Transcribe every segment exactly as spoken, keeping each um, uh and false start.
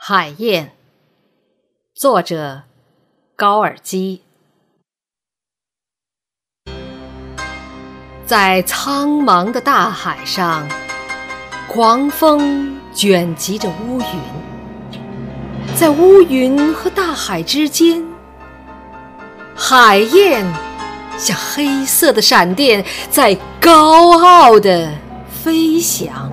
海燕，作者高尔基。在苍茫的大海上，狂风卷集着乌云，在乌云和大海之间，海燕像黑色的闪电在高傲地飞翔。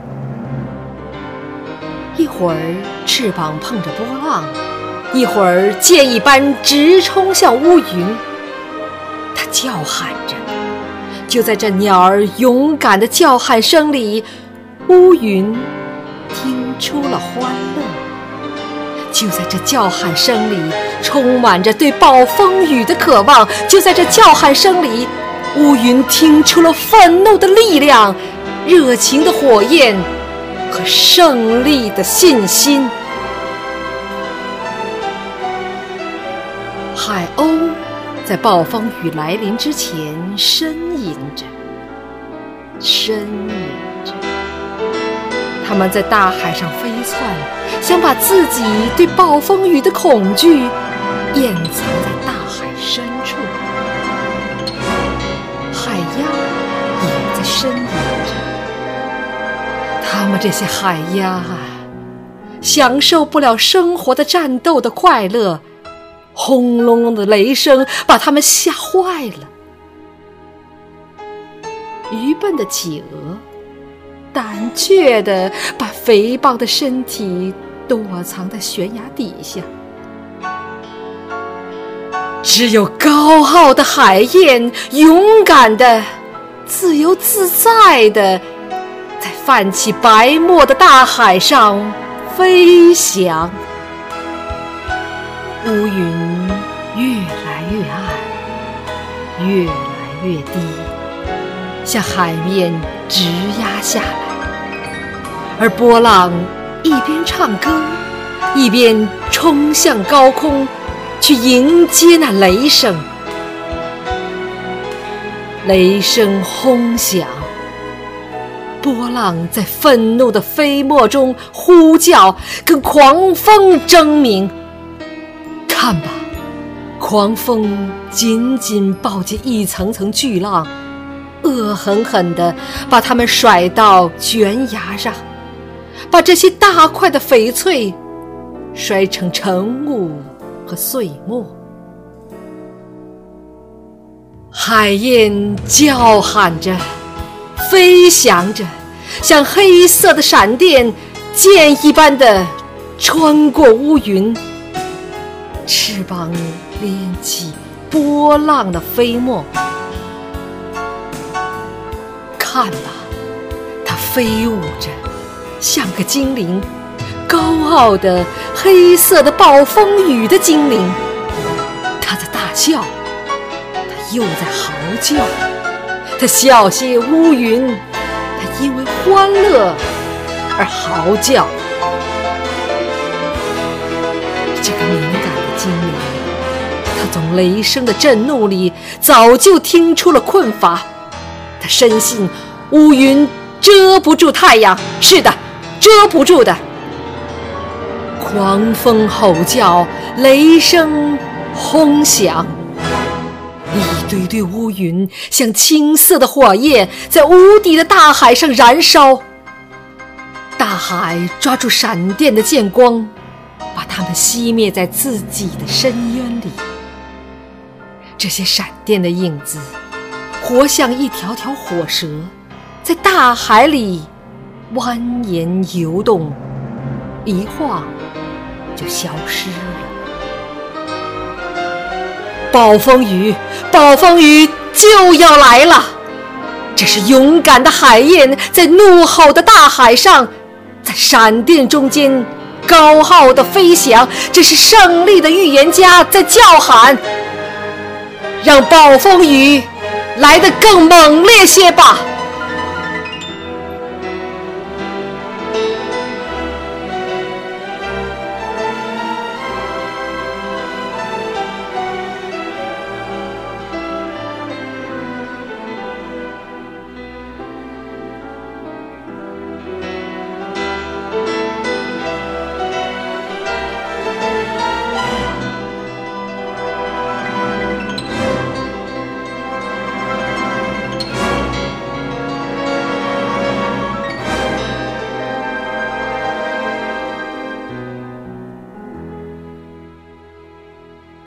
一会儿翅膀碰着波浪，一会儿箭一般直冲向乌云。它叫喊着，就在这鸟儿勇敢的叫喊声里，乌云听出了欢乐。就在这叫喊声里，充满着对暴风雨的渴望。就在这叫喊声里，乌云听出了愤怒的力量，热情的火焰和胜利的信心。海鸥在暴风雨来临之前呻吟着，呻吟着。它们在大海上飞窜，想把自己对暴风雨的恐惧掩藏在大海深处。海鸭也在呻吟着。他们这些海鸭啊，享受不了生活的战斗的快乐，轰隆隆的雷声把他们吓坏了。愚笨的企鹅胆怯地把肥胖的身体躲藏在悬崖底下。只有高傲的海燕勇敢地、自由自在地在泛起白沫的大海上飞翔。乌云越来越暗，越来越低，向海面直压下来，而波浪一边唱歌，一边冲向高空，去迎接那雷声。雷声轰响，波浪在愤怒的飞沫中呼叫，跟狂风争鸣。看吧，狂风紧紧抱紧一层层巨浪，恶狠狠地把它们甩到悬崖上，把这些大块的翡翠摔成尘雾和碎末。海燕叫喊着，飞翔着，像黑色的闪电，箭一般地穿过乌云，翅膀连起波浪的飞沫。看吧，它飞舞着，像个精灵，高傲的黑色的暴风雨的精灵。它在大笑，它又在嚎叫，它笑些乌云，它因为欢乐而嚎叫。这个敏感的精灵，他从雷声的震怒里早就听出了困乏。他深信乌云遮不住太阳，是的，遮不住的。狂风吼叫，雷声轰响，一堆堆乌云像青色的火焰，在无底的大海上燃烧。大海抓住闪电的剑光，把它们熄灭在自己的深渊里。这些闪电的影子活像一条条火蛇，在大海里蜿蜒游动，一晃就消失了。暴风雨，暴风雨就要来了！这是勇敢的海燕在怒吼的大海上，在闪电中间高傲的飞翔。这是胜利的预言家在叫喊，让暴风雨来得更猛烈些吧！